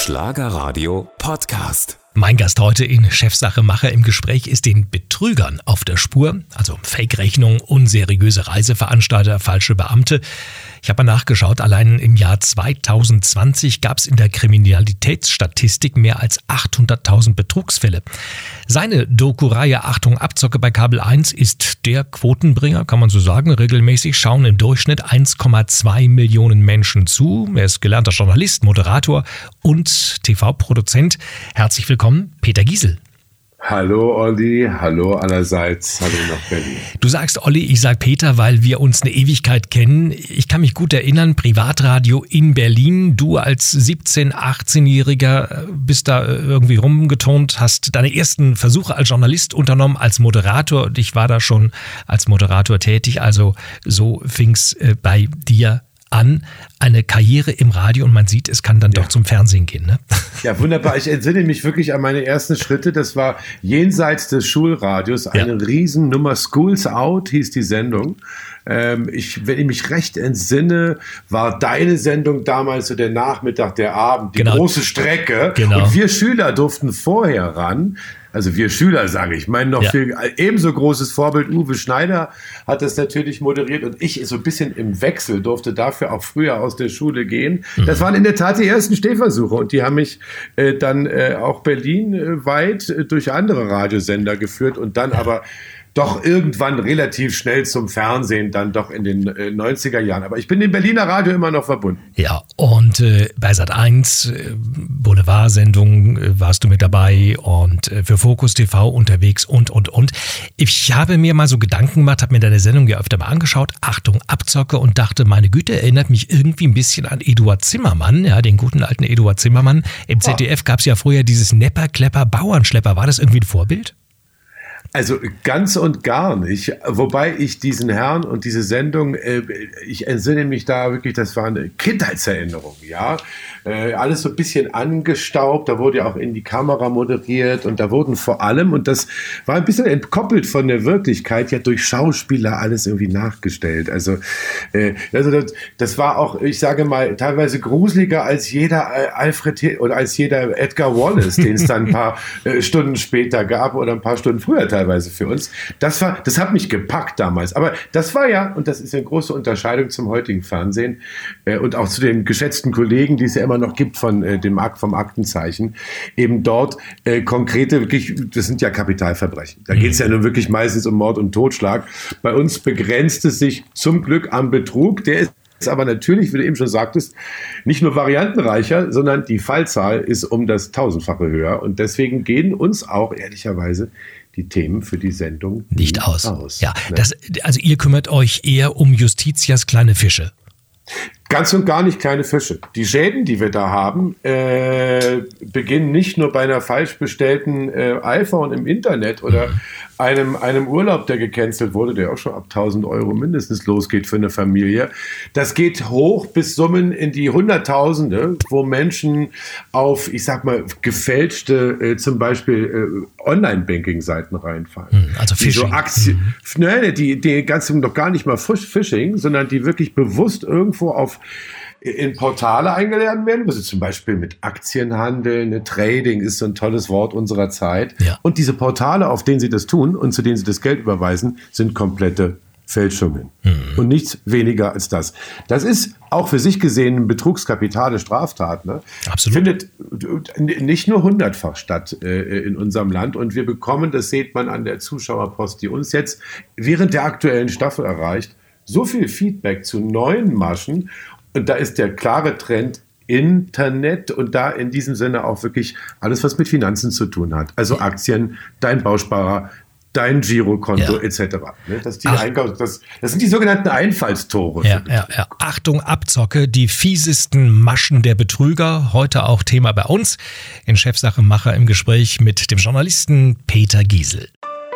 Schlagerradio Podcast. Mein Gast heute in Chefsache Macher im Gespräch ist den Betrügern auf der Spur, also Fake-Rechnung, unseriöse Reiseveranstalter, falsche Beamte. Ich habe mal nachgeschaut, allein im Jahr 2020 gab es in der Kriminalitätsstatistik mehr als 800.000 Betrugsfälle. Seine Doku-Reihe Achtung Abzocke bei Kabel 1 ist der Quotenbringer, kann man so sagen. Regelmäßig schauen im Durchschnitt 1,2 Millionen Menschen zu. Er ist gelernter Journalist, Moderator und TV-Produzent. Herzlich willkommen, Peter Giesel. Hallo Olli, hallo allerseits, hallo nach Berlin. Du sagst Olli, ich sag Peter, weil wir uns eine Ewigkeit kennen. Ich kann mich gut erinnern, Privatradio in Berlin. Du als 17-, 18-Jähriger bist da irgendwie rumgeturnt, hast deine ersten Versuche als Journalist unternommen, als Moderator. Und ich war da schon als Moderator tätig, also so fing's bei dir an, eine Karriere im Radio, und man sieht, es kann dann doch zum Fernsehen gehen. Ne? Ja, wunderbar. Ich entsinne mich wirklich an meine ersten Schritte. Das war jenseits des Schulradios eine Riesennummer. Schools Out hieß die Sendung. Wenn ich mich recht entsinne, war deine Sendung damals so der Nachmittag, der Abend, die große Strecke. Genau. Und wir Schüler durften vorher ran. Also wir Schüler, sage ich. Mein noch viel ebenso großes Vorbild Uwe Schneider hat das natürlich moderiert, und ich so ein bisschen im Wechsel durfte dafür auch früher aus der Schule gehen. Das waren in der Tat die ersten Stehversuche, und die haben mich dann auch berlinweit durch andere Radiosender geführt und dann aber doch irgendwann relativ schnell zum Fernsehen, dann doch in den 90er Jahren. Aber ich bin dem Berliner Radio immer noch verbunden. Ja, und bei Sat.1, Boulevardsendung warst du mit dabei, und für Focus TV unterwegs und. Ich habe mir mal so Gedanken gemacht, habe mir deine Sendung ja öfter mal angeschaut, Achtung Abzocke, und dachte, meine Güte, erinnert mich irgendwie ein bisschen an Eduard Zimmermann, ja, den guten alten Eduard Zimmermann. Im ZDF gab es ja früher dieses Nepper-Klepper-Bauernschlepper. War das irgendwie ein Vorbild? Also ganz und gar nicht, wobei ich diesen Herrn und diese Sendung, ich entsinne mich da wirklich, das war eine Kindheitserinnerung, ja. Alles so ein bisschen angestaubt, da wurde ja auch in die Kamera moderiert, und da wurden vor allem, und das war ein bisschen entkoppelt von der Wirklichkeit, ja durch Schauspieler alles irgendwie nachgestellt. Also das war auch, ich sage mal, teilweise gruseliger als jeder Alfred oder als jeder Edgar Wallace, den es dann ein paar Stunden später gab oder ein paar Stunden früher teilweise für uns. Das hat mich gepackt damals. Aber das war ja, und das ist eine große Unterscheidung zum heutigen Fernsehen und auch zu den geschätzten Kollegen, die es ja immer noch gibt vom Aktenzeichen, eben dort konkrete, wirklich, das sind ja Kapitalverbrechen. Da geht es ja nun wirklich meistens um Mord und Totschlag. Bei uns begrenzt es sich zum Glück am Betrug. Der ist aber natürlich, wie du eben schon sagtest, nicht nur variantenreicher, sondern die Fallzahl ist um das 1000-fache höher. Und deswegen gehen uns auch ehrlicherweise die Themen für die Sendung nicht aus. Ja, also ihr kümmert euch eher um Justitias kleine Fische. Ganz und gar nicht kleine Fische. Die Schäden, die wir da haben, beginnen nicht nur bei einer falsch bestellten iPhone im Internet oder einem Urlaub, der gecancelt wurde, der auch schon ab 1.000 Euro mindestens losgeht für eine Familie. Das geht hoch bis Summen in die Hunderttausende, wo Menschen auf, ich sag mal, gefälschte, zum Beispiel Online-Banking-Seiten reinfallen. Also Phishing. Die ganz noch gar nicht mal Phishing, sondern die wirklich bewusst irgendwo in Portale eingeladen werden, also zum Beispiel mit Aktienhandel, Trading ist so ein tolles Wort unserer Zeit. Ja. Und diese Portale, auf denen sie das tun und zu denen sie das Geld überweisen, sind komplette Fälschungen. Und nichts weniger als das. Das ist auch für sich gesehen ein betrugskapitale Straftat. Ne? Absolut. Findet nicht nur 100-fach statt in unserem Land. Und wir bekommen, das sieht man an der Zuschauerpost, die uns jetzt während der aktuellen Staffel erreicht, so viel Feedback zu neuen Maschen. Und da ist der klare Trend Internet, und da in diesem Sinne auch wirklich alles, was mit Finanzen zu tun hat. Also Aktien, dein Bausparer, dein Girokonto etc. Das sind die sogenannten Einfallstore. Ja. Achtung Abzocke, die fiesesten Maschen der Betrüger. Heute auch Thema bei uns in Chefsache Macher im Gespräch mit dem Journalisten Peter Giesel.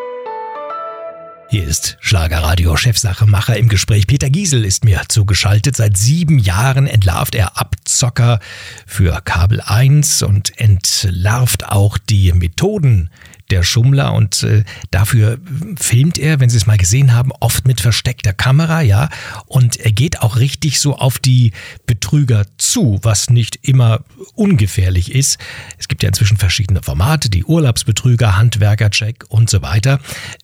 Hier ist Schlagerradio Chefsache Macher im Gespräch. Peter Giesel ist mir zugeschaltet. Seit 7 Jahren entlarvt er Abzocker für Kabel 1 und entlarvt auch die Methoden der Schummler, und dafür filmt er, wenn Sie es mal gesehen haben, oft mit versteckter Kamera, ja, und er geht auch richtig so auf die Betrüger zu, was nicht immer ungefährlich ist. Es gibt ja inzwischen verschiedene Formate, die Urlaubsbetrüger, Handwerkercheck und so weiter.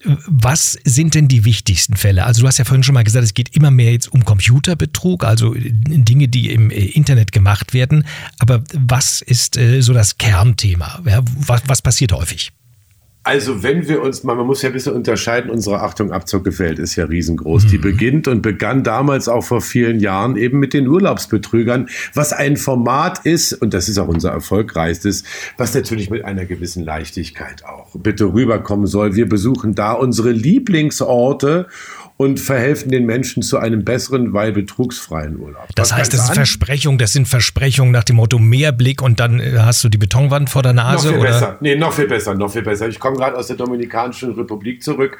Was sind denn die wichtigsten Fälle? Also du hast ja vorhin schon mal gesagt, es geht immer mehr jetzt um Computerbetrug, also Dinge, die im Internet gemacht werden. Aber was ist so das Kernthema? Ja, was passiert häufig? Also wenn wir uns mal, man muss ja ein bisschen unterscheiden, unsere Achtung, Abzockewelt ist ja riesengroß. Die begann damals auch vor vielen Jahren eben mit den Urlaubsbetrügern, was ein Format ist, und das ist auch unser erfolgreichstes, was natürlich mit einer gewissen Leichtigkeit auch bitte rüberkommen soll. Wir besuchen da unsere Lieblingsorte und verhelfen den Menschen zu einem besseren, weil betrugsfreien Urlaub. Das heißt, das sind Versprechungen nach dem Motto Mehrblick und dann hast du die Betonwand vor der Nase? Noch viel besser. Ich komme gerade aus der Dominikanischen Republik zurück.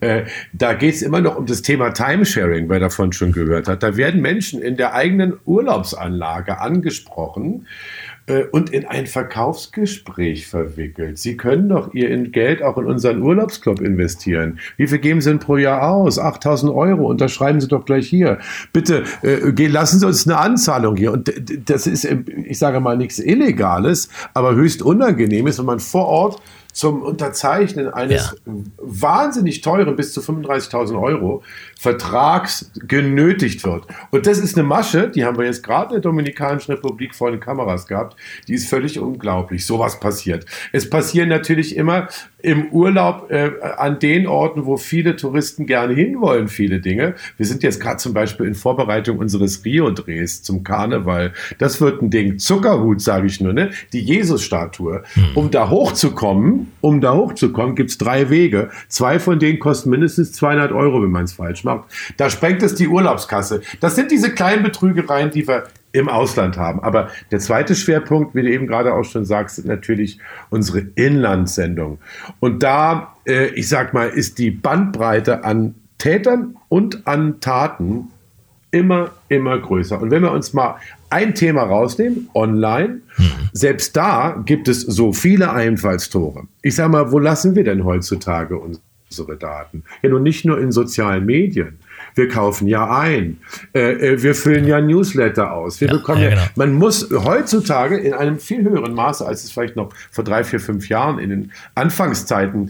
Da geht es immer noch um das Thema Timesharing, wer davon schon gehört hat. Da werden Menschen in der eigenen Urlaubsanlage angesprochen und in ein Verkaufsgespräch verwickelt. Sie können doch Ihr Geld auch in unseren Urlaubsclub investieren. Wie viel geben Sie denn pro Jahr aus? 8.000 €. Unterschreiben Sie doch gleich hier. Bitte lassen Sie uns eine Anzahlung hier. Und das ist, ich sage mal, nichts Illegales, aber höchst Unangenehmes, wenn man vor Ort zum Unterzeichnen eines wahnsinnig teuren, bis zu 35.000 € Vertrags genötigt wird. Und das ist eine Masche, die haben wir jetzt gerade in der Dominikanischen Republik vor den Kameras gehabt, die ist völlig unglaublich. Sowas passiert. Es passieren natürlich immer im Urlaub an den Orten, wo viele Touristen gerne hinwollen, viele Dinge. Wir sind jetzt gerade zum Beispiel in Vorbereitung unseres Rio-Drehs zum Karneval. Das wird ein Ding. Zuckerhut, sage ich nur, ne? Die Jesus-Statue. Um da hochzukommen, gibt es 3 Wege. 2 von denen kosten mindestens 200 €, wenn man es falsch macht. Da sprengt es die Urlaubskasse. Das sind diese kleinen Betrügereien, die wir im Ausland haben. Aber der zweite Schwerpunkt, wie du eben gerade auch schon sagst, sind natürlich unsere Inlandssendungen. Und da, ich sag mal, ist die Bandbreite an Tätern und an Taten immer größer. Und wenn wir uns mal ein Thema rausnehmen, online, selbst da gibt es so viele Einfallstore. Ich sag mal, wo lassen wir denn heutzutage unsere Daten? Ja, nun nicht nur in sozialen Medien. Wir kaufen ja ein. Wir füllen ja Newsletter aus. Wir bekommen genau. Man muss heutzutage in einem viel höheren Maße, als es vielleicht noch vor 3, 4, 5 Jahren in den Anfangszeiten,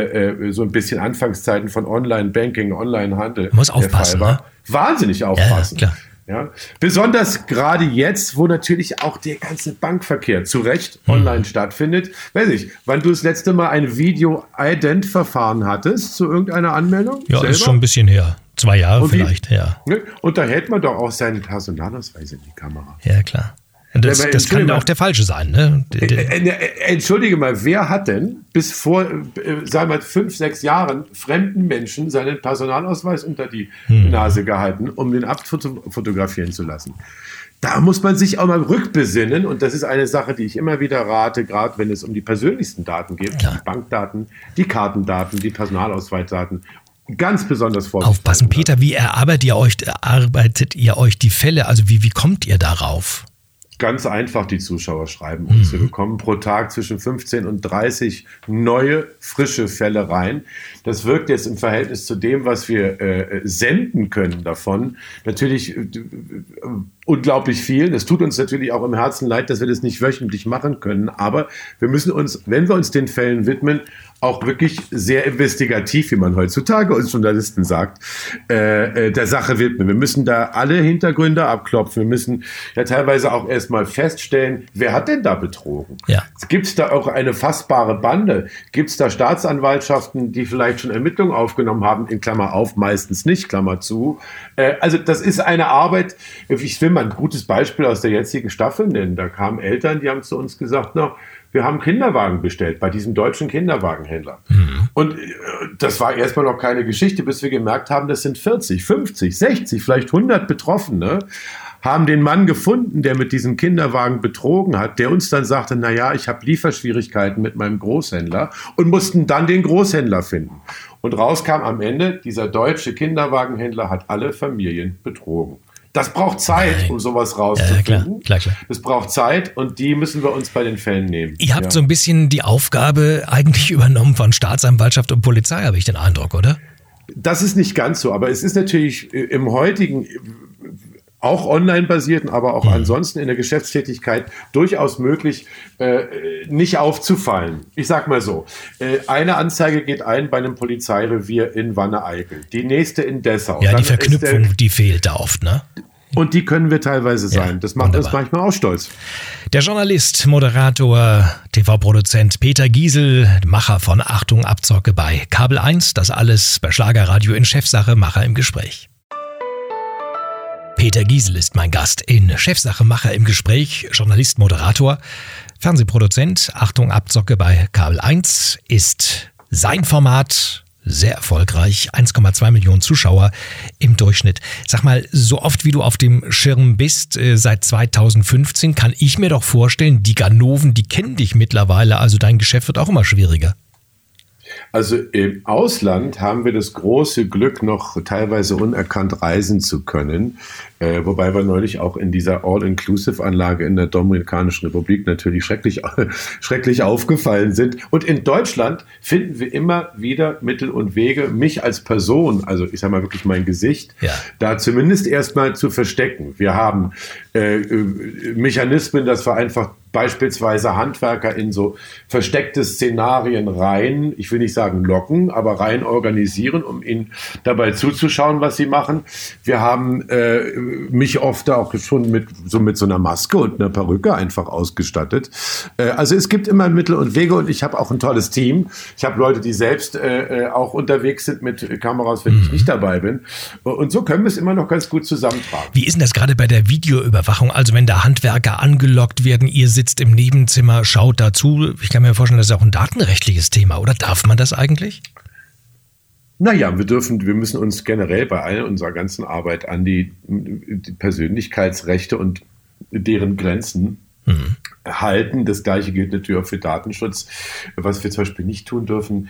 so ein bisschen Anfangszeiten von Online-Banking, Online-Handel muss aufpassen, der Fall war. Ne? Wahnsinnig aufpassen. Ja, klar. Ja, besonders gerade jetzt, wo natürlich auch der ganze Bankverkehr zu Recht online stattfindet. Weiß ich, wann du das letzte Mal ein Video-Ident-Verfahren hattest zu irgendeiner Anmeldung? Ja, selber? Ist schon ein bisschen her. 2 Jahre vielleicht, ja. Ne? Und da hält man doch auch seinen Personalausweis in die Kamera. Ja, klar. Das kann auch der falsche sein, ne? Entschuldige mal, wer hat denn bis vor, sagen wir 5, 6 Jahren fremden Menschen seinen Personalausweis unter die Nase gehalten, um den abfotografieren zu lassen? Da muss man sich auch mal rückbesinnen, und das ist eine Sache, die ich immer wieder rate, gerade wenn es um die persönlichsten Daten geht, die Bankdaten, die Kartendaten, die Personalausweisdaten. Ganz besonders vorsichtig. Aufpassen, Peter, wie erarbeitet ihr euch die Fälle? Also wie kommt ihr darauf? Ganz einfach, die Zuschauer schreiben uns. Wir bekommen pro Tag zwischen 15 und 30 neue, frische Fälle rein. Das wirkt jetzt im Verhältnis zu dem, was wir senden können davon, natürlich unglaublich viel. Es tut uns natürlich auch im Herzen leid, dass wir das nicht wöchentlich machen können. Aber wir müssen uns, wenn wir uns den Fällen widmen, auch wirklich sehr investigativ, wie man heutzutage uns Journalisten sagt, der Sache widmen. Wir müssen da alle Hintergründe abklopfen. Wir müssen ja teilweise auch erstmal feststellen, wer hat denn da betrogen? Ja. Gibt es da auch eine fassbare Bande? Gibt es da Staatsanwaltschaften, die vielleicht schon Ermittlungen aufgenommen haben, in Klammer auf, meistens nicht, Klammer zu. Also das ist eine Arbeit, ich will mal ein gutes Beispiel aus der jetzigen Staffel nennen. Da kamen Eltern, die haben zu uns gesagt, na, wir haben Kinderwagen bestellt bei diesem deutschen Kinderwagenhändler. Und das war erstmal noch keine Geschichte, bis wir gemerkt haben, das sind 40, 50, 60, vielleicht 100 Betroffene, haben den Mann gefunden, der mit diesem Kinderwagen betrogen hat, der uns dann sagte, naja, ich habe Lieferschwierigkeiten mit meinem Großhändler, und mussten dann den Großhändler finden. Und rauskam am Ende, dieser deutsche Kinderwagenhändler hat alle Familien betrogen. Das braucht Zeit, um sowas rauszufinden. Klar. Das braucht Zeit und die müssen wir uns bei den Fällen nehmen. Ihr habt so ein bisschen die Aufgabe eigentlich übernommen von Staatsanwaltschaft und Polizei, habe ich den Eindruck, oder? Das ist nicht ganz so, aber es ist natürlich im heutigen, auch online-basierten, aber auch ansonsten in der Geschäftstätigkeit durchaus möglich, nicht aufzufallen. Ich sag mal so, eine Anzeige geht ein bei einem Polizeirevier in Wanne-Eickel, die nächste in Dessau. Ja, die Verknüpfung, die fehlt da oft, ne? Und die können wir teilweise sein. Das macht uns manchmal auch stolz. Der Journalist, Moderator, TV-Produzent Peter Giesel, Macher von Achtung Abzocke bei Kabel 1, das alles bei Schlagerradio in Chefsache, Macher im Gespräch. Peter Giesel ist mein Gast in Chefsache, Macher im Gespräch, Journalist, Moderator, Fernsehproduzent. Achtung Abzocke bei Kabel 1 ist sein Format, sehr erfolgreich, 1,2 Millionen Zuschauer im Durchschnitt. Sag mal, so oft wie du auf dem Schirm bist, seit 2015, kann ich mir doch vorstellen, die Ganoven, die kennen dich mittlerweile, also dein Geschäft wird auch immer schwieriger. Also im Ausland haben wir das große Glück, noch teilweise unerkannt reisen zu können, wobei wir neulich auch in dieser All-Inclusive-Anlage in der Dominikanischen Republik natürlich schrecklich aufgefallen sind. Und in Deutschland finden wir immer wieder Mittel und Wege, mich als Person, also ich sage mal wirklich mein Gesicht, da zumindest erstmal zu verstecken. Wir haben Mechanismen, dass wir einfach beispielsweise Handwerker in so versteckte Szenarien rein, ich will nicht sagen locken, aber rein organisieren, um ihnen dabei zuzuschauen, was sie machen. Wir haben mich oft auch schon mit so einer Maske und einer Perücke einfach ausgestattet. Also es gibt immer Mittel und Wege und ich habe auch ein tolles Team. Ich habe Leute, die selbst auch unterwegs sind mit Kameras, wenn ich nicht dabei bin. Und so können wir es immer noch ganz gut zusammentragen. Wie ist denn das gerade bei der Videoüberwachung? Also wenn da Handwerker angelockt werden, ihr sitzt im Nebenzimmer, schaut dazu. Ich kann mir vorstellen, das ist auch ein datenrechtliches Thema. Oder darf man das eigentlich? Naja, wir müssen uns generell bei all unserer ganzen Arbeit an die Persönlichkeitsrechte und deren Grenzen halten. Das Gleiche gilt natürlich auch für Datenschutz. Was wir zum Beispiel nicht tun dürfen,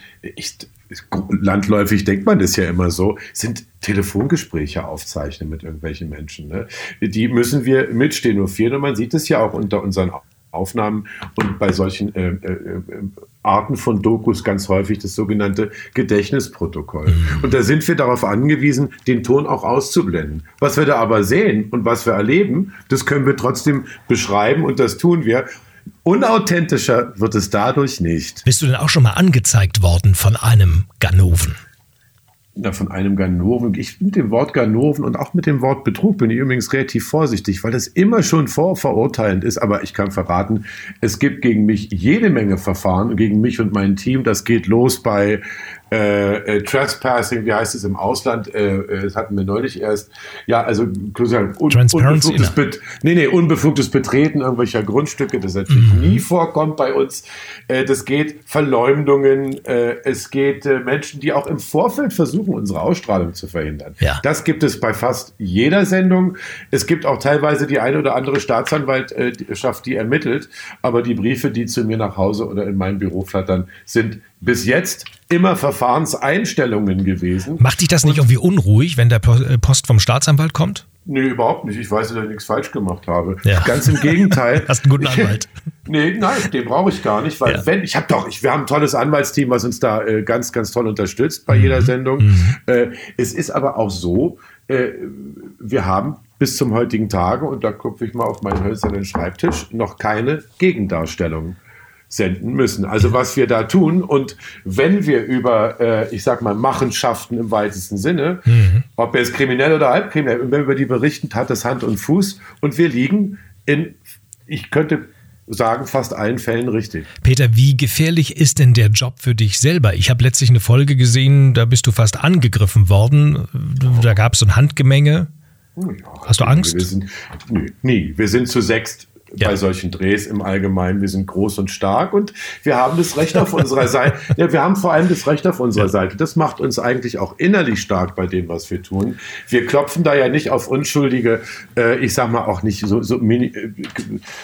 landläufig denkt man das ja immer so, sind Telefongespräche aufzeichnen mit irgendwelchen Menschen. Ne? Die müssen wir mitstenotieren und man sieht es ja auch unter unseren Aufnahmen und bei solchen Arten von Dokus ganz häufig das sogenannte Gedächtnisprotokoll. Und da sind wir darauf angewiesen, den Ton auch auszublenden. Was wir da aber sehen und was wir erleben, das können wir trotzdem beschreiben und das tun wir. Unauthentischer wird es dadurch nicht. Bist du denn auch schon mal angezeigt worden von einem Ganoven? Von einem Ganoven. Ich mit dem Wort Ganoven und auch mit dem Wort Betrug bin ich übrigens relativ vorsichtig, weil das immer schon vorverurteilend ist. Aber ich kann verraten, es gibt gegen mich jede Menge Verfahren, gegen mich und mein Team. Das geht los bei Trespassing, wie heißt es im Ausland? Das hatten wir neulich erst. Ja, also unbefugtes Betreten irgendwelcher Grundstücke, das natürlich nie vorkommt bei uns. Das geht Verleumdungen, es geht Menschen, die auch im Vorfeld versuchen, unsere Ausstrahlung zu verhindern. Ja. Das gibt es bei fast jeder Sendung. Es gibt auch teilweise die eine oder andere Staatsanwaltschaft, die ermittelt, aber die Briefe, die zu mir nach Hause oder in mein Büro flattern, sind bis jetzt immer Verfahrenseinstellungen gewesen. Macht dich das nicht irgendwie unruhig, wenn der Post vom Staatsanwalt kommt? Nee, überhaupt nicht. Ich weiß, dass ich nichts falsch gemacht habe. Ja. Ganz im Gegenteil. Hast einen guten Anwalt. Nein, den brauche ich gar nicht, weil wir haben ein tolles Anwaltsteam, was uns da ganz, ganz toll unterstützt bei jeder Sendung. Es ist aber auch so, wir haben bis zum heutigen Tage, und da gucke ich mal auf meinen hölzernen Schreibtisch, noch keine Gegendarstellung senden müssen. Also was wir da tun, und wenn wir über, Machenschaften im weitesten Sinne, ob jetzt kriminell oder halbkriminell, wenn wir über die berichten, hat das Hand und Fuß, und wir liegen ich könnte sagen, fast allen Fällen richtig. Peter, wie gefährlich ist denn der Job für dich selber? Ich habe letztlich eine Folge gesehen, da bist du fast angegriffen worden. Da gab es so ein Handgemenge. Ja, hast du Angst? Nie. Wir sind zu sechst bei solchen Drehs im Allgemeinen. Wir sind groß und stark und wir haben das Recht auf unserer Seite. Ja, wir haben vor allem das Recht auf unserer Seite. Das macht uns eigentlich auch innerlich stark bei dem, was wir tun. Wir klopfen da ja nicht auf unschuldige, auch nicht so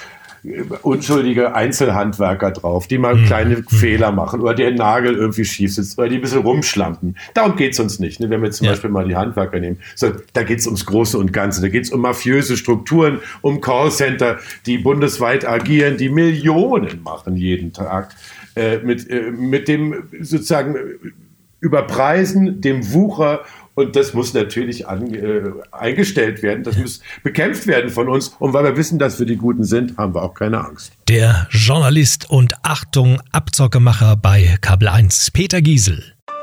unschuldige Einzelhandwerker drauf, die mal kleine Fehler machen oder der Nagel irgendwie schief sitzt oder die ein bisschen rumschlampen. Darum geht es uns nicht. Ne? Wenn wir zum Beispiel mal die Handwerker nehmen, da geht es ums Große und Ganze. Da geht es um mafiöse Strukturen, um Callcenter, die bundesweit agieren, die Millionen machen jeden Tag mit dem sozusagen Überpreisen, dem Wucher. Und das muss natürlich eingestellt werden. Das muss bekämpft werden von uns. Und weil wir wissen, dass wir die Guten sind, haben wir auch keine Angst. Der Journalist und Achtung, Abzockemacher bei Kabel 1, Peter Giesel.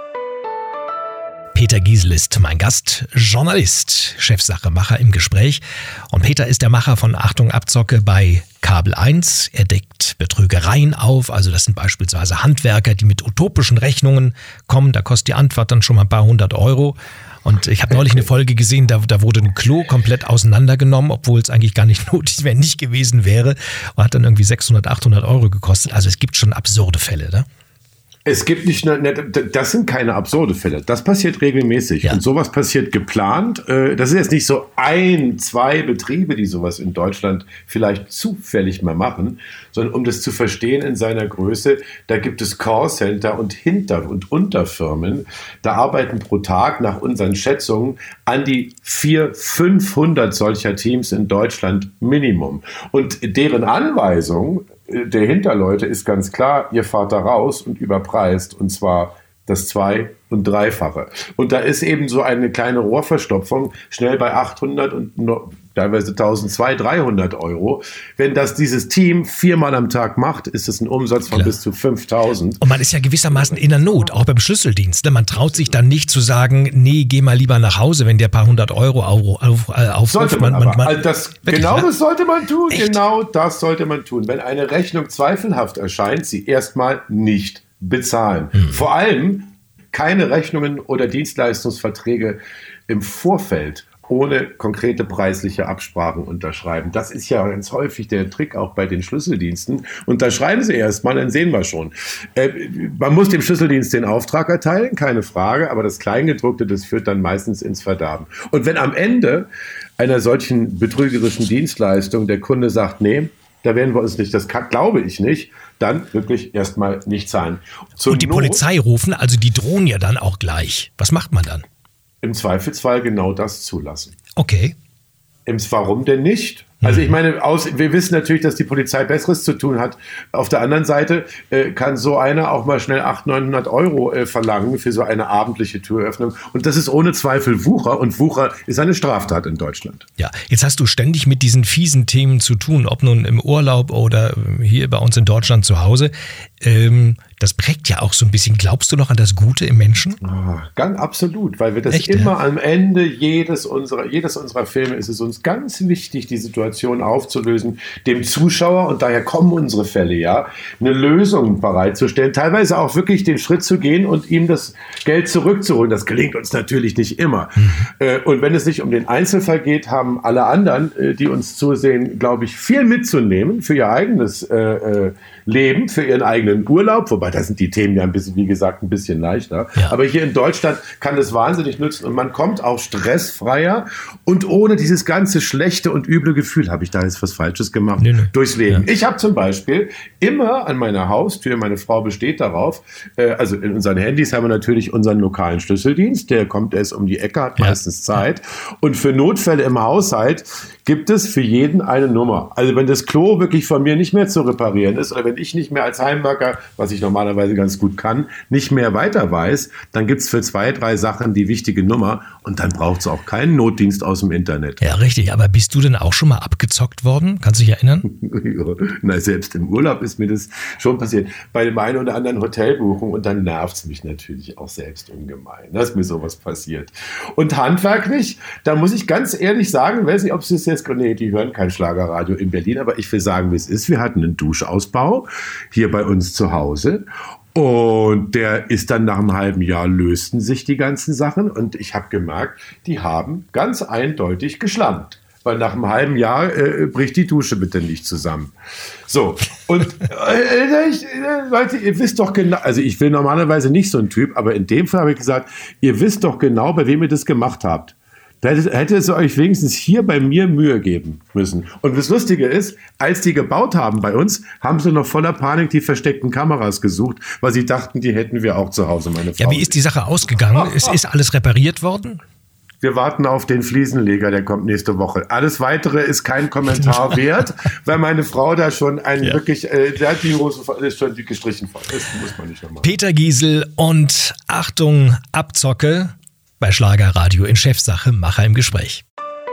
Peter Giesel ist mein Gast, Journalist, Chefsachemacher im Gespräch. Und Peter ist der Macher von Achtung, Abzocke bei Kabel 1. Er deckt Betrügereien auf, also das sind beispielsweise Handwerker, die mit utopischen Rechnungen kommen. Da kostet die Antwort dann schon mal ein paar 100 Euro. Und ich habe neulich eine Folge gesehen, da wurde ein Klo komplett auseinandergenommen, obwohl es eigentlich gar nicht notwendig gewesen wäre. Und hat dann irgendwie 600, 800 Euro gekostet. Also es gibt schon absurde Fälle, ne? Es gibt nicht, das sind keine absurde Fälle. Das passiert regelmäßig. Ja. Und sowas passiert geplant. Das ist jetzt nicht so 1, 2 Betriebe, die sowas in Deutschland vielleicht zufällig mal machen, sondern um das zu verstehen in seiner Größe, da gibt es Callcenter und und Unterfirmen. Da arbeiten pro Tag nach unseren Schätzungen an die 400, 500 solcher Teams in Deutschland Minimum. Und deren Anweisung der Hinterleute ist ganz klar, ihr fahrt da raus und überpreist, und zwar das 2- und 3-fache. Und da ist eben so eine kleine Rohrverstopfung schnell bei 800 und teilweise 1.200, 300 Euro. Wenn das dieses Team 4-mal am Tag macht, ist es ein Umsatz von bis zu 5.000. Und man ist ja gewissermaßen in der Not, auch beim Schlüsseldienst. Man traut sich dann nicht zu sagen, nee, geh mal lieber nach Hause, wenn der paar 100 Euro aufruft. Sollte man aber. Das sollte man tun. Echt? Genau das sollte man tun. Wenn eine Rechnung zweifelhaft erscheint, sie erstmal nicht bezahlen. Vor allem keine Rechnungen oder Dienstleistungsverträge im Vorfeld ohne konkrete preisliche Absprachen unterschreiben. Das ist ja ganz häufig der Trick auch bei den Schlüsseldiensten. Unterschreiben Sie erstmal, dann sehen wir schon. Man muss dem Schlüsseldienst den Auftrag erteilen, keine Frage, aber das Kleingedruckte, das führt dann meistens ins Verderben. Und wenn am Ende einer solchen betrügerischen Dienstleistung der Kunde sagt, da werden wir uns nicht, das glaube ich nicht, dann wirklich erstmal nicht zahlen. Und die Polizei rufen, also die drohen ja dann auch gleich. Was macht man dann? Im Zweifelsfall genau das zulassen. Okay. Warum denn nicht? Also ich meine, wir wissen natürlich, dass die Polizei Besseres zu tun hat. Auf der anderen Seite kann so einer auch mal schnell 800, 900 Euro verlangen für so eine abendliche Türöffnung. Und das ist ohne Zweifel Wucher. Und Wucher ist eine Straftat in Deutschland. Ja, jetzt hast du ständig mit diesen fiesen Themen zu tun, ob nun im Urlaub oder hier bei uns in Deutschland zu Hause. Das prägt ja auch so ein bisschen. Glaubst du noch an das Gute im Menschen? Ganz absolut, weil wir das Echt, immer am Ende jedes unserer Filme ist es uns ganz wichtig, die Situation aufzulösen, dem Zuschauer, und daher kommen unsere Fälle, ja, eine Lösung bereitzustellen, teilweise auch wirklich den Schritt zu gehen und ihm das Geld zurückzuholen. Das gelingt uns natürlich nicht immer. Und wenn es nicht um den Einzelfall geht, haben alle anderen, die uns zusehen, glaube ich, viel mitzunehmen für ihr eigenes Leben, für ihren eigenen Urlaub, wobei da sind die Themen ja ein bisschen, wie gesagt, ein bisschen leichter. Ja. Aber hier in Deutschland kann das wahnsinnig nützen und man kommt auch stressfreier und ohne dieses ganze schlechte und üble Gefühl, habe ich da jetzt was Falsches gemacht, durchs Leben. Ja. Ich habe zum Beispiel immer an meiner Haustür, meine Frau besteht darauf, also in unseren Handys haben wir natürlich unseren lokalen Schlüsseldienst, der kommt erst um die Ecke, hat meistens Zeit. Und für Notfälle im Haushalt gibt es für jeden eine Nummer. Also wenn das Klo wirklich von mir nicht mehr zu reparieren ist oder wenn ich nicht mehr als Heimwerker, was ich normalerweise ganz gut kann, nicht mehr weiter weiß, dann gibt es für 2, 3 Sachen die wichtige Nummer und dann braucht es auch keinen Notdienst aus dem Internet. Ja, richtig. Aber bist du denn auch schon mal abgezockt worden? Kannst du dich erinnern? Na, selbst im Urlaub ist mir das schon passiert. Bei dem einen oder anderen Hotelbuchung und dann nervt es mich natürlich auch selbst ungemein, dass mir sowas passiert. Und handwerklich, da muss ich ganz ehrlich sagen, weiß nicht, ob es jetzt, die hören kein Schlagerradio in Berlin, aber ich will sagen, wie es ist. Wir hatten einen Duschausbau hier bei uns zu Hause und der ist dann nach einem halben Jahr lösten sich die ganzen Sachen und ich habe gemerkt, die haben ganz eindeutig geschlammt. Weil nach einem halben Jahr bricht die Dusche bitte nicht zusammen. So, und Leute, ihr wisst doch genau, also ich will normalerweise nicht so ein Typ, aber in dem Fall habe ich gesagt, ihr wisst doch genau, bei wem ihr das gemacht habt. Da hätte es euch wenigstens hier bei mir Mühe geben müssen. Und das Lustige ist, als die gebaut haben bei uns, haben sie noch voller Panik die versteckten Kameras gesucht, weil sie dachten, die hätten wir auch zu Hause, meine Frau. Ja, wie ist die Sache ausgegangen? Ist alles repariert worden? Wir warten auf den Fliesenleger, der kommt nächste Woche. Alles Weitere ist kein Kommentar wert, weil meine Frau da schon wirklich, da hat die Hose ist schon gestrichen voll. Das muss man nicht mehr machen. Peter Giesel und Achtung, Abzocke bei Schlagerradio in Chefsache, Macher im Gespräch.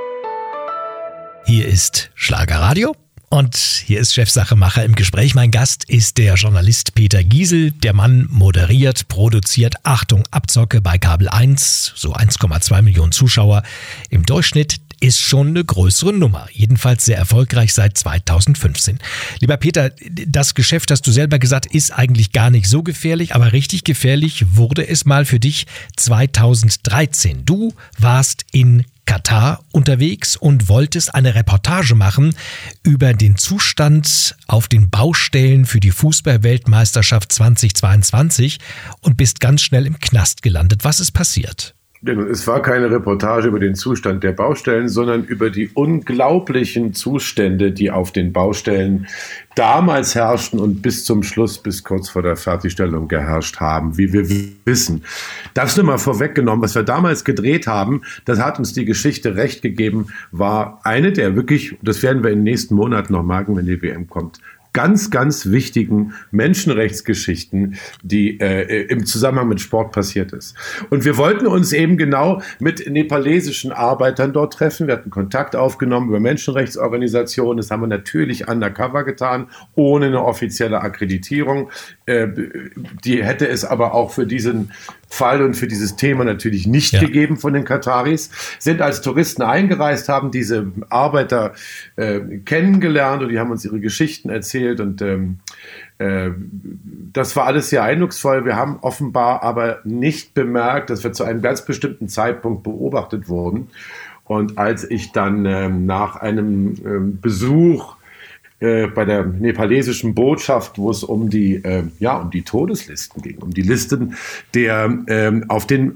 Hier ist Schlagerradio. Und hier ist Chefsache Macher im Gespräch. Mein Gast ist der Journalist Peter Giesel. Der Mann moderiert, produziert, Achtung, Abzocke bei Kabel 1, so 1,2 Millionen Zuschauer. Im Durchschnitt ist schon eine größere Nummer. Jedenfalls sehr erfolgreich seit 2015. Lieber Peter, das Geschäft, hast du selber gesagt, ist eigentlich gar nicht so gefährlich, aber richtig gefährlich wurde es mal für dich 2013. Du warst in Katar unterwegs und wolltest eine Reportage machen über den Zustand auf den Baustellen für die Fußball-Weltmeisterschaft 2022 und bist ganz schnell im Knast gelandet. Was ist passiert? Es war keine Reportage über den Zustand der Baustellen, sondern über die unglaublichen Zustände, die auf den Baustellen damals herrschten und bis zum Schluss, bis kurz vor der Fertigstellung geherrscht haben, wie wir wissen. Das nur mal vorweggenommen, was wir damals gedreht haben, das hat uns die Geschichte recht gegeben, war eine der wirklich, das werden wir in den nächsten Monaten noch merken, wenn die WM kommt, ganz, ganz wichtigen Menschenrechtsgeschichten, die im Zusammenhang mit Sport passiert ist. Und wir wollten uns eben genau mit nepalesischen Arbeitern dort treffen. Wir hatten Kontakt aufgenommen über Menschenrechtsorganisationen. Das haben wir natürlich undercover getan, ohne eine offizielle Akkreditierung. Die hätte es aber auch für diesen Fall und für dieses Thema natürlich nicht gegeben von den Kataris, sind als Touristen eingereist, haben diese Arbeiter kennengelernt und die haben uns ihre Geschichten erzählt und das war alles sehr eindrucksvoll. Wir haben offenbar aber nicht bemerkt, dass wir zu einem ganz bestimmten Zeitpunkt beobachtet wurden. Und als ich dann nach einem Besuch bei der nepalesischen Botschaft, wo es um die Todeslisten ging, um die Listen der auf den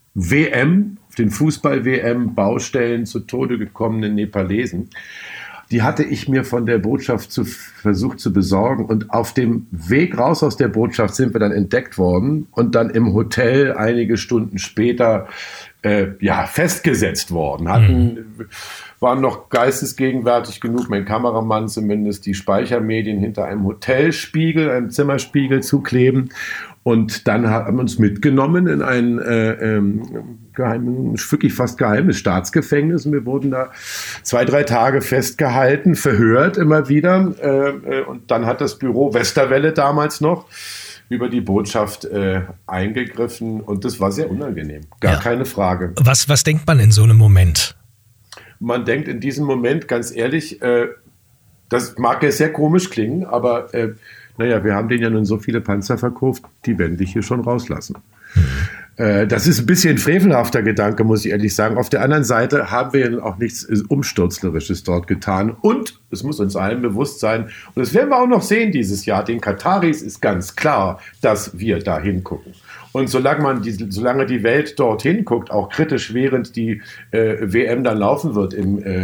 Fußball-WM-Baustellen zu Tode gekommenen Nepalesen, die hatte ich mir von der Botschaft versucht zu besorgen. Und auf dem Weg raus aus der Botschaft sind wir dann entdeckt worden und dann im Hotel einige Stunden später festgesetzt worden. Waren noch geistesgegenwärtig genug, mein Kameramann zumindest, die Speichermedien hinter einem Hotelspiegel, einem Zimmerspiegel zu kleben. Und dann haben wir uns mitgenommen in ein wirklich fast geheimes Staatsgefängnis. Und wir wurden da 2-3 Tage festgehalten, verhört immer wieder. Und dann hat das Büro Westerwelle damals noch über die Botschaft eingegriffen. Und das war sehr unangenehm, keine Frage. Was denkt man in so einem Moment? Man denkt in diesem Moment, ganz ehrlich, das mag ja sehr komisch klingen, aber wir haben denen ja nun so viele Panzer verkauft, die werden dich hier schon rauslassen. Das ist ein bisschen ein frevelhafter Gedanke, muss ich ehrlich sagen. Auf der anderen Seite haben wir ja auch nichts Umstürzlerisches dort getan. Und es muss uns allen bewusst sein, und das werden wir auch noch sehen dieses Jahr, den Kataris ist ganz klar, dass wir da hingucken. Und solange die Welt dorthin guckt, auch kritisch, während die WM dann laufen wird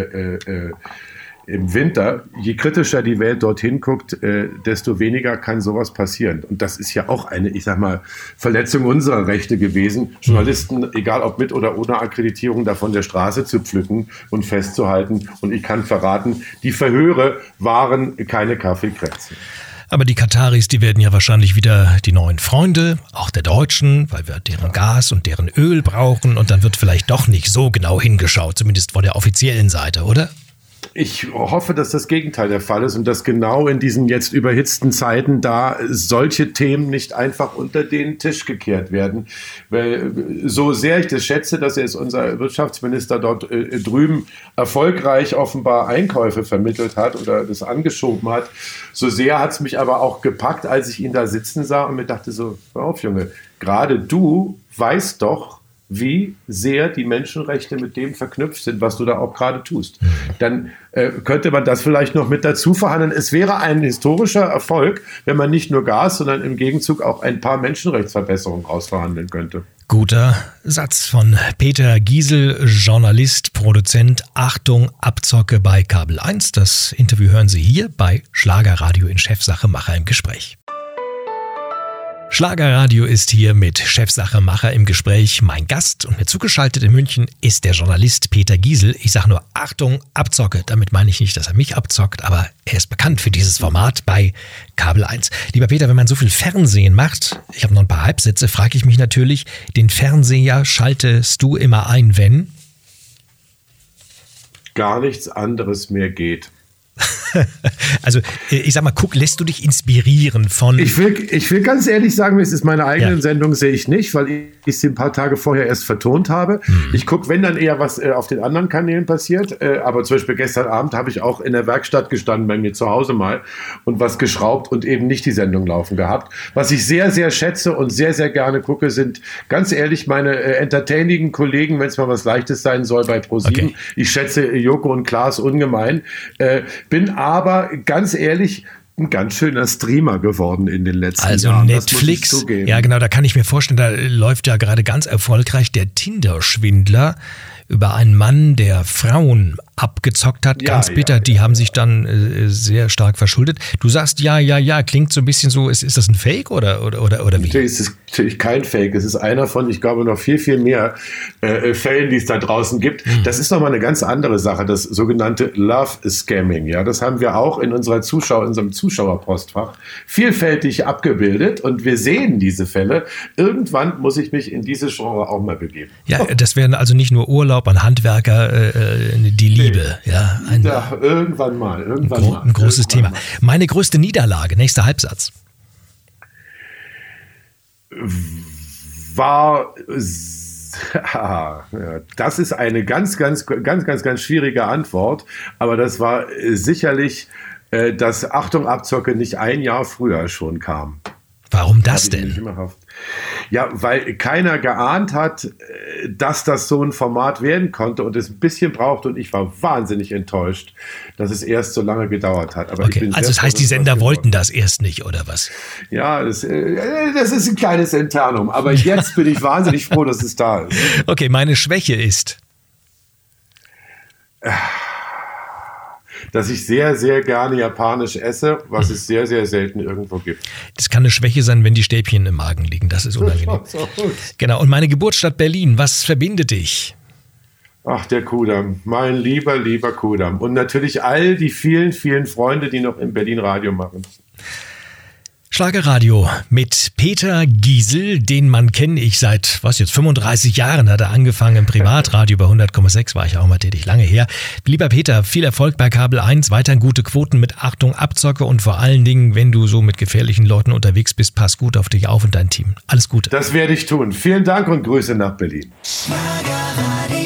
im Winter, je kritischer die Welt dorthin guckt, desto weniger kann sowas passieren. Und das ist ja auch eine, Verletzung unserer Rechte gewesen, Journalisten, egal ob mit oder ohne Akkreditierung, da von der Straße zu pflücken und festzuhalten. Und ich kann verraten, die Verhöre waren keine Kaffeekränze. Aber die Kataris, die werden ja wahrscheinlich wieder die neuen Freunde, auch der Deutschen, weil wir deren Gas und deren Öl brauchen. Und dann wird vielleicht doch nicht so genau hingeschaut, zumindest von der offiziellen Seite, oder? Ich hoffe, dass das Gegenteil der Fall ist und dass genau in diesen jetzt überhitzten Zeiten da solche Themen nicht einfach unter den Tisch gekehrt werden. Weil so sehr ich das schätze, dass jetzt unser Wirtschaftsminister dort drüben erfolgreich offenbar Einkäufe vermittelt hat oder das angeschoben hat, so sehr hat es mich aber auch gepackt, als ich ihn da sitzen sah und mir dachte so, hör auf, Junge, gerade du weißt doch, wie sehr die Menschenrechte mit dem verknüpft sind, was du da auch gerade tust. Dann könnte man das vielleicht noch mit dazu verhandeln. Es wäre ein historischer Erfolg, wenn man nicht nur Gas, sondern im Gegenzug auch ein paar Menschenrechtsverbesserungen ausverhandeln könnte. Guter Satz von Peter Giesel, Journalist, Produzent. Achtung, Abzocke bei Kabel 1. Das Interview hören Sie hier bei Schlagerradio in Chefsache Macher im Gespräch. Schlagerradio ist hier mit Chefsache Macher im Gespräch. Mein Gast und mir zugeschaltet in München ist der Journalist Peter Giesel. Ich sage nur Achtung, Abzocke. Damit meine ich nicht, dass er mich abzockt, aber er ist bekannt für dieses Format bei Kabel 1. Lieber Peter, wenn man so viel Fernsehen macht, ich habe noch ein paar Halbsätze, frage ich mich natürlich, den Fernseher schaltest du immer ein, wenn? Gar nichts anderes mehr geht. Also ich sag mal, lässt du dich inspirieren von... Ich will ganz ehrlich sagen, es ist meine eigene Sendung, sehe ich nicht, weil ich sie ein paar Tage vorher erst vertont habe. Ich gucke, wenn dann eher was auf den anderen Kanälen passiert. Aber zum Beispiel gestern Abend habe ich auch in der Werkstatt gestanden, bei mir zu Hause mal, und was geschraubt und eben nicht die Sendung laufen gehabt. Was ich sehr, sehr schätze und sehr, sehr gerne gucke, sind ganz ehrlich meine entertainigen Kollegen, wenn es mal was Leichtes sein soll, bei ProSieben. Okay. Ich schätze Joko und Klaas ungemein. Bin aber ganz ehrlich ein ganz schöner Streamer geworden in den letzten Jahren. Also Netflix, ja genau, da kann ich mir vorstellen, da läuft ja gerade ganz erfolgreich der Tinder-Schwindler über einen Mann, der Frauen abgezockt hat, ganz bitter, die haben sich dann sehr stark verschuldet. Du sagst ja, klingt so ein bisschen so, ist das ein Fake oder wie? Es ist natürlich kein Fake, es ist einer von, ich glaube, noch viel, viel mehr Fällen, die es da draußen gibt. Das ist nochmal eine ganz andere Sache, das sogenannte Love-Scamming. Ja, das haben wir auch in unserem Zuschauerpostfach vielfältig abgebildet und wir sehen diese Fälle. Irgendwann muss ich mich in diese Genre auch mal begeben. Ja, das wären also nicht nur Urlaub an Handwerker, die Liebe. Ja, irgendwann mal. Ein großes Thema. Meine größte Niederlage, nächster Halbsatz. War, das ist eine ganz schwierige Antwort, aber das war sicherlich, dass Achtung, Abzocke nicht ein Jahr früher schon kam. Warum das denn? Ja, weil keiner geahnt hat, dass das so ein Format werden konnte und es ein bisschen braucht und ich war wahnsinnig enttäuscht, dass es erst so lange gedauert hat. Aber okay, also das heißt, die Sender wollten das erst nicht, oder was? Ja, das ist ein kleines Internum, aber jetzt bin ich wahnsinnig froh, dass es da ist. Okay, meine Schwäche ist... dass ich sehr, sehr gerne japanisch esse, was es sehr, sehr selten irgendwo gibt. Das kann eine Schwäche sein, wenn die Stäbchen im Magen liegen. Das ist unangenehm. Genau. Und meine Geburtsstadt Berlin, was verbindet dich? Ach, der Kudamm. Mein lieber Kudamm. Und natürlich all die vielen, vielen Freunde, die noch in Berlin Radio machen. Schlagerradio mit Peter Giesel, den man kenne ich seit, 35 Jahren hat er angefangen im Privatradio, bei 100,6 war ich auch mal tätig, lange her. Lieber Peter, viel Erfolg bei Kabel 1, weiterhin gute Quoten mit Achtung, Abzocke und vor allen Dingen, wenn du so mit gefährlichen Leuten unterwegs bist, pass gut auf dich auf und dein Team. Alles Gute. Das werde ich tun. Vielen Dank und Grüße nach Berlin. Schlagerradio.